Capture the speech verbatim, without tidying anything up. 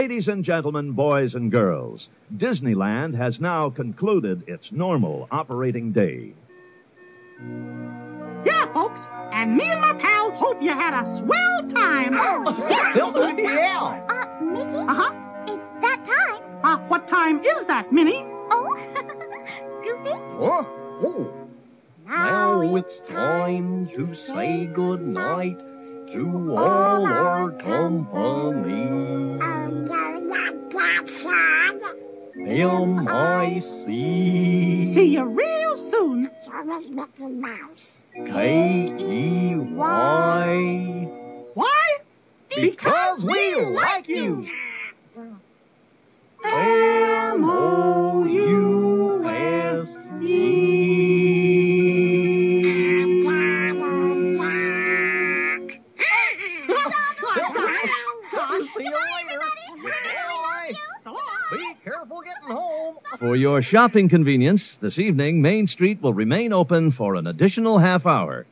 Ladies and gentlemen, boys and girls, Disneyland has now concluded its normal operating day. Yeah, folks, and me and my pals hope you had a swell time. Oh, yeah. Uh, Mickey? Uh-huh. It's that time. Uh, what time is that, Minnie? Oh, Goofy? Huh? Oh. Now it's time to say goodnight to all our company. M I C See you real soon. Mickey Mouse. K E Y. Why? Because we like you. M O U S E. See you later. Bye. Be careful getting home. For your shopping convenience, this evening, Main Street will remain open for an additional half hour.